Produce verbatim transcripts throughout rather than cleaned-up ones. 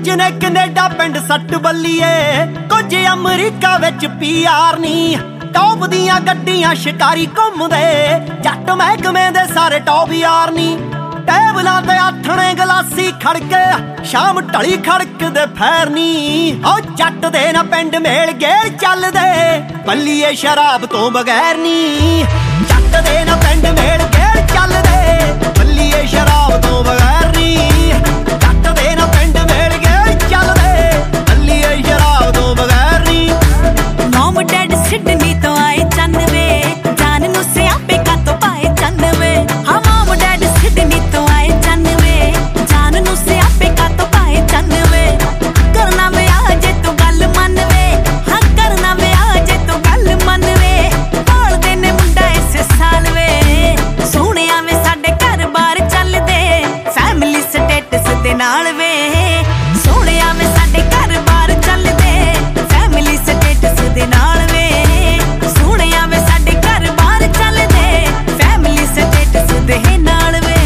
ਕੁਝ ਨੇ ਕੈਨੇਡਾ ਪਿੰਡ ਸੱਟ ਬੱਲੀਏ, ਕੁਝ ਅਮਰੀਕਾ ਵਿੱਚ ਪੀ ਆਰ ਨੀ। ਟੌਪ ਦੀਆਂ ਗੱਡੀਆਂ ਸ਼ਿਕਾਰੀ ਘੁੰਮਦੇ, ਜੱਟ ਮਹਿਕਮੇ ਦੇ ਸਾਰੇ ਟੌਪ ਯਾਰ ਨੀ। ਟੇਬਲਾਂ ਤੇ ਆਥਣੇ ਗਲਾਸੀ ਖੜਕੇ, ਸ਼ਾਮ ਢਲੀ ਖੜਕਦੇ ਫੈਰ ਨੀ। ਓ ਜੱਟ ਦੇ ਨਾ ਪਿੰਡ ਮੇਲ ਗੇਲ ਚੱਲਦੇ, ਬੱਲੀਏ ਸ਼ਰਾਬ ਤੋਂ ਬਗੈਰ ਨੀ। ਜੱਟ ਦੇ ਨਾ ਪਿੰਡ ਮੇਲ ਗੇਲ ਚੱਲਦੇ, ਬੱਲੀਏ ਸ਼ਰਾਬ ਤੋਂ ਬਗੈਰ ਨੀ। ਜੱਟ ਦੇ ਨਾ ਪਿੰਡ ਮੇਲ ਗੇਲ ਚੱਲਦੇ, ਬੱਲੀਏ ਸ਼ਰਾਬ ਤੋਂ ਬਗੈਰ ਨੀ। ਮਮ ਡੈਡ ਸਿਡਨੀ ਤੋਂ ਆਏ ਚੰਨਵੇ, ਜਾਨ ਨੂੰ ਸਿਆਪੇ ਕਾਤੋਂ ਪਾਏ ਚੰਨਵੇ। ਹਾਂ ਮਮ ਡੈਡ ਸਿਡਨੀ ਤੋਂ ਆਏ ਚੰਨਵੇ, ਜਾਨ ਨੂੰ ਸਿਆਪੇ ਕਾਤੋਂ ਪਾਏ ਚੰਨਵੇ। ਕਰਨਾ ਵਿਆਹ ਜੇ ਤੂੰ ਗੱਲ ਮੰਨਵੇ, ਹਾਂ ਕਰਨਾ ਵਿਆਹ ਜੇ ਤੂੰ ਗੱਲ ਮੰਨਵੇ। ਭਾਲਦੇ ਨੇ ਮੁੰਡਾ ਇਸ ਸਾਲ ਵੇ, ਸੋਹਣਿਆ ਵੇ ਸਾਡੇ ਘਰ ਬਾਰ ਚੱਲਦੇ, ਫੈਮਿਲੀ ਸਟੇਟਸ ਦੇ ਨਾਲ ਵੇ। ਸੋਹਣਿਆ ਵੇ ਸਾਡੇ ਘਰ ਬਾਰ ਚੱਲਦੇ, ਫੈਮਿਲੀ ਸਟੇਟਸ ਦੇ ਨਾਲ ਵੇ। ਸੋਹਣਿਆ ਵੇ ਸਾਡੇ ਘਰ ਬਾਰ ਚੱਲਦੇ, ਫੈਮਿਲੀ ਸਟੇਟਸ ਦੇ ਨਾਲ ਵੇ।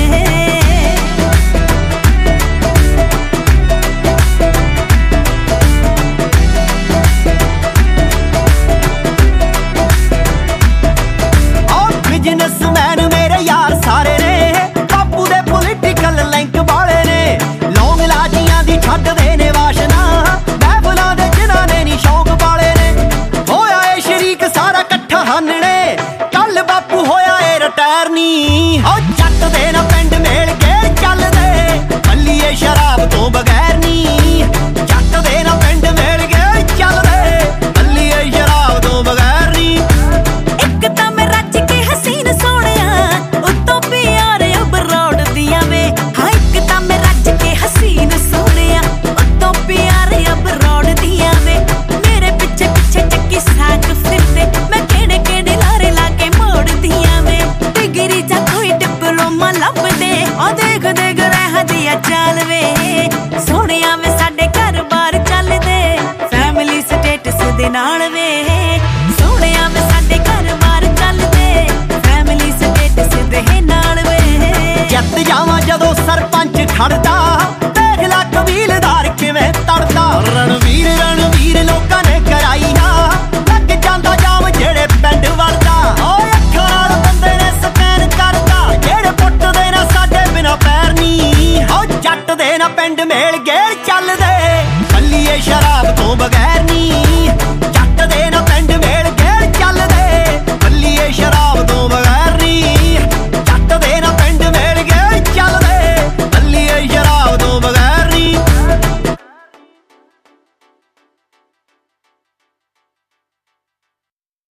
ਬਿਜ਼ਨਸਮੈਨ ਮੇਰੇ ਯਾਰ ਸਾਰੇ ਨੇ, ਬਾਪੂ ਦੇ ਪੋਲੀਟੀਕਲ ਲਿੰਕ ਵਾਲੇ ਨੇ। ਲੌਂਗ ਲਾਜੀਆਂ ਦੀ ਛੱਡਦੇ ਨੇ ਵਾਸ਼ਨਾ, ਮਹਿਫਲਾਂ ਦੇ ਜਿਨ੍ਹਾਂ ਨੇ ਨੀ ਸ਼ੌਂਕ ਵਾਲੇ ਨੇ। ਹੋਇਆ ਏ ਸ਼ਰੀਕ ਸਾਰਾ ਇਕੱਠਾ ਹਾਨਣੇ, ਕੱਲ ਬਾਪੂ ਹੋਇਆ ਏ ਰਿਟਾਇਰ ਨੀ। ਓ ਜੱਟ ਦੇ ਨਾ ਪਿੰਡ ਮੇਲ ਗੇਲ ਚੱਲਦੇ, ਬੱਲੀਏ ਸ਼ਰਾਬ ਤੋਂ ਬਗੈਰ ਨੀ। ਜੱਟ ਦੇ ਨਾ ਪਿੰਡ ਮੇਲ ਗੇਲ ਚੱਲਦੇ, ਬੱਲੀਏ ਸ਼ਰਾਬ ਤੋਂ ਬਗੈਰ ਨੀ। ਇੱਕ ਤਾਂ ਮੈਂ ਰੱਜ ਕੇ ਹਸੀਨ ਸੋਹਣਿਆ, ਉੱਤੋਂ ਪਿਆਰ ਅਬਰੋਡ ਦੀਆਂ ਵੇ। ਹਾਂ ਇੱਕ ਤਾਂ ਮੈਂ ਰੱਜ ਕੇ ਹਸੀਨ ਸੋਹਣਿਆ, ਉੱਤੋਂ ਪਿਆਰ ਅਬਰੋਡ ਦੀਆਂ ਵੇ। ਮੇਰੇ ਪਿੱਛੇ ਪਿੱਛੇ ਚੱਕੀ ਸਾਕ ਫਿਰਦੇ, ਮੈਂ ਕਿਹੜੇ ਕਿਹੜੇ ਲਾਰੇ ਲਾ ਕੇ ਮੋੜਦੀਆਂ ਵੇ। ਡਿਗਰੀ ਜਾਂ ਕੋਈ ਡਿਪਲੋਮਾ ਲੱਭਦੇ, ਆ ਦੇਖ ਦੇਖ ਰਹਿਦੀ ਆ ਚਾਲ ਵੇ। ਸੋਹਣਿਆ ਵੇ ਸਾਡੇ ਘਰ ਬਾਰ ਚੱਲਦੇ, ਫੈਮਿਲੀ ਸਟੇਟਸ ਦੇ ਨਾਲ ਵੇ। ਸੋਹਣਿਆ ਵੇ ਸਾਡੇ ਘਰ ਬਾਰ ਚੱਲਦੇ, ਫੈਮਿਲੀ ਸਟੇਟਸ ਦੇ ਨਾਲ ਵੇ। ਜਿੱਤ ਜਾਵਾਂ ਜਦੋਂ ਸਰਪੰਚ ਖੜਦਾ, ਦੇਖ ਲੈ ਕਬੀਲਦਾਰ ਕਿਵੇਂ ਤੜਦਾ। ਰਣਵੀਰ ਰਣਵੀਰ ਲੋਕਾਂ ਨੇ ਕਰਾਈ ਨਾ, ਲੱਗ ਜਾਂਦਾ ਜਾਮ ਜਿਹੜੇ ਪਿੰਡ ਵੜਦਾ। ਓਏ ਅੱਖਾਂ ਨਾਲ ਬੰਦੇ ਨੇ ਸਕੈਨ ਕਰਦਾ, ਜਿਹੜੇ ਪੁੱਟਦੇ ਨਾ ਸਾਡੇ ਬਿਨਾ ਪੈਰ ਨੀ। ਓ ਜੱਟ ਦੇ ਨਾ ਪਿੰਡ ਮੇਲ ਗੇਲ ਚੱਲਦੇ,